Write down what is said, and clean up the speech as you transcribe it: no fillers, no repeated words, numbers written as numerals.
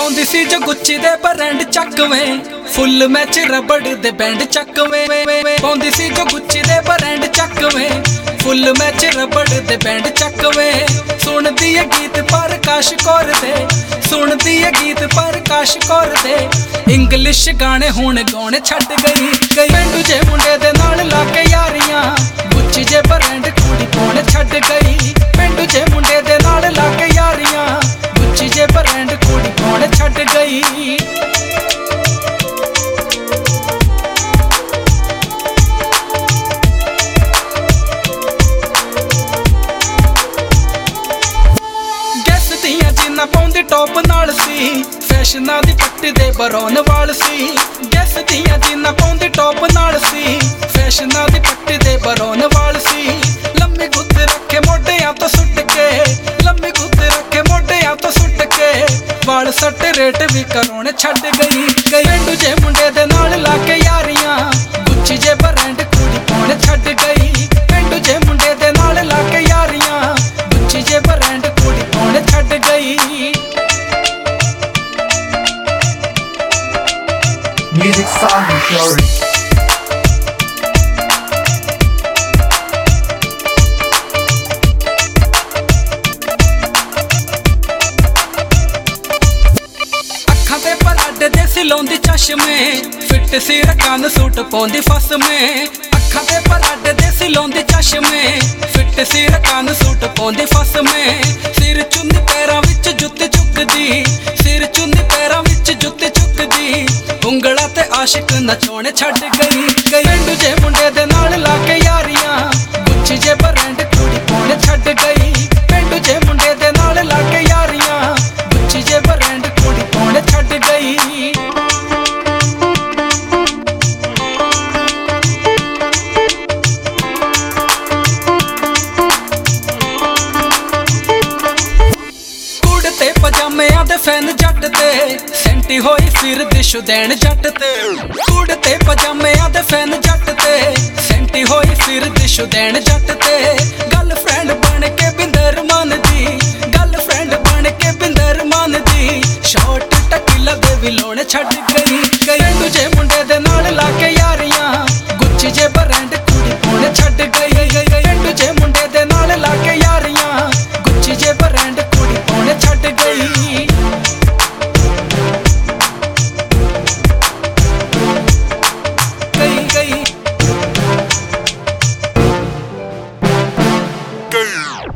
ਪਾਉਂਦੀ ਸੀ ਜੋ ਗੁੱਚੀ ਦੇ ਬ੍ਰਾਂਡ ਚੱਕਵੇਂ ਫੁੱਲ ਮੈਚ ਰਬੜ ਦੇ ਬੈਂਡ ਚੱਕਵੇਂ ਪਾਉਂਦੀ ਸੀ ਜੋ ਗੁੱਚੀ ਦੇ ਬ੍ਰਾਂਡ ਚੱਕਵੇਂ ਫੁੱਲ ਮੈਚ ਰਬੜ ਦੇ ਬੈਂਡ ਚੱਕਵੇਂ ਸੁਣਦੀ ਏ ਗੀਤ ਪ੍ਰਕਾਸ਼ ਕੌਰ ਦੇ ਸੁਣਦੀ ਏ ਗੀਤ ਪ੍ਰਕਾਸ਼ ਕੌਰ ਦੇ ਇੰਗਲਿਸ਼ ਗਾਣੇ ਹੁਣ ਗਾਉਣੇ ਛੱਡ ਗਈ ਪਿੰਡੂ ਜੇ ਮੁੰਡੇ ਦੇ ਨਾਲ ਲਾ ਕੇ ਯਾਰੀਆਂ ਗੁੱਚੀ ਜੇ ਬ੍ਰਾਂਡ ਕੁੜੀ ਪਾਉਣੇ ਛੱਡ ਗਈ ਪਿੰਡੂ ਜੇ ਮੁੰਡੇ ਦੇ ਨਾਲ ਲਾ ਕੇ ਯਾਰੀਆਂ ਗੁੱਚੀ ਜੇ ਬ੍ਰਾਂਡ ਕੁੜੀ ਪਾਉਣੇ ਛੱਡ ਗਈ ਨਾ ਪਾਉਂਦੀ ਟੌਪ ਨਾਲ ਸੀ ਫੈਸ਼ਨਾਂ ਦੀ ਪੱਟੀ ਦੇ ਬਰੌਨ ਵਾਲ ਸੀ ਗੈਸ ਦੀਆਂ ਜੀਨਾਂ ਪਾਉਂਦੀ ਟੌਪ ਨਾਲ ਸੀ ਫੈਸ਼ਨਾਂ ਦੀ ਪੱਟੀ ਦੇ ਬਰੌਨ ਵਾਲ ਸੀ ਲੰਮੀ ਗੁੱਤ ਰੱਖੇ ਮੋਢਿਆਂ ਤੋਂ ਸੁੱਟ ਕੇ ਲੰਮੀ ਗੁੱਤ ਰੱਖੇ ਮੋਢਿਆਂ ਤੋਂ ਸੁੱਟ ਕੇ ਵਾਲ ਸੱਟ ਰੇਟ ਵੀ ਕਰਾਉਣੇ ਛੱਡ ਗਈ ਪਿੰਡੂ ਜੇ ਮੁੰਡੇ ਦੇ ਨਾਲ ਲਾ ਕੇ ਯਾਰੀਆਂ ਗੁੱਚੀ ਜੇ ਬ੍ਰਾਂਡ ਕੁੜੀ ਪਾਉਣੇ ਛੱਡ ਗਈ ਪਿੰਡੂ ਜੇ ਮੁੰਡੇ ਦੇ ਨਾਲ ਲਾ ਕੇ ਯਾਰੀਆਂ ਗੁੱਚੀ ਜੇ ਬ੍ਰਾਂਡ ਕੁੜੀ ਪਾਉਣੇ ਛੱਡ ਗਈ Music Sound Story ਅੱਖਾਂ ਤੇ ਪਰਾਡੇ ਦੇ ਸੀ ਲਾਉਂਦੀ ਚਸ਼ਮੇ ਫਿੱਟ ਸੀ ਰਕਾਨ ਸੂਟ ਪਾਉਂਦੀ ਫਸਮੇ ਅੱਖਾਂ ਤੇ ਪਰਾਡੇ ਦੇ ਸੀ ਲਾਉਂਦੀ ਚਸ਼ਮੇ ਫਿੱਟ ਸੀ ਰਕਾਨ ਸੂਟ ਪਾਉਂਦੀ ਫਸਮੇ ਸਿਰ ਚੁੰਨੀ ਪੈਰਾਂ ਵਿੱਚ ਜੁੱਤੀ ਚੁੱਕਦੀ ਸਿਰ ਚੁੰਨੀ ਪੈਰਾਂ ਵਿੱਚ ਜੁੱਤੀ ਚੁੱਕਦੀ ਉਂਗਲਾਂ ਤੇ ਆਸ਼ਿਕ ਨਚਾਉਣੇ ਛੱਡ ਗਈ ਪਿੰਡੂ ਜੇ ਮੁੰਡੇ ਦੇ ਨਾਲ ਲਾ ਕੇ ਯਾਰੀਆਂ ਗੁੱਚੀ ਜੇ ਬ੍ਰਾਂਡ ਕੁੜੀ ਪਾਉਣੇ ਛੱਡ ਗਈ ਪਿੰਡੂ ਜੇ ਮੁੰਡੇ ਦੇ ਨਾਲ ਲਾ ਕੇ ਯਾਰੀਆਂ ਗੁੱਚੀ ਜੇ ਬ੍ਰਾਂਡ ਕੁੜੀ ਪਾਉਣੇ ਛੱਡ ਗਈ ਤੇ ਪਜਾਮਿਆਂ ਦੇ ਫੈਨ ਜੱਟ ਤੇ ਸੈਂਟੀ ਹੋਈ ਫਿਰਦੀ ਸ਼ੁਦੈਣ ਜੱਟ ਤੇ ਕੁੜ ਤੇ ਪਜਾਮਿਆਂ ਦੇ ਫੈਨ ਜੱਟ ਤੇ ਸੈਂਟੀ ਹੋਈ ਫਿਰਦੀ ਸ਼ੁਦੈਣ ਜੱਟ ਤੇ ਗਰਲਫ੍ਰੈਂਡ ਬਣ ਕੇ ਬਿੰਦਰ ਮੰਨਦੀ ਗਰਲਫ੍ਰੈਂਡ ਬਣ ਕੇ ਬਿੰਦਰ ਮੰਨਦੀ ਸ਼ਾਰਟ ਟਕੀਲਾ ਦੇ ਵੀ ਲਾਉਣੇ ਛੱਡ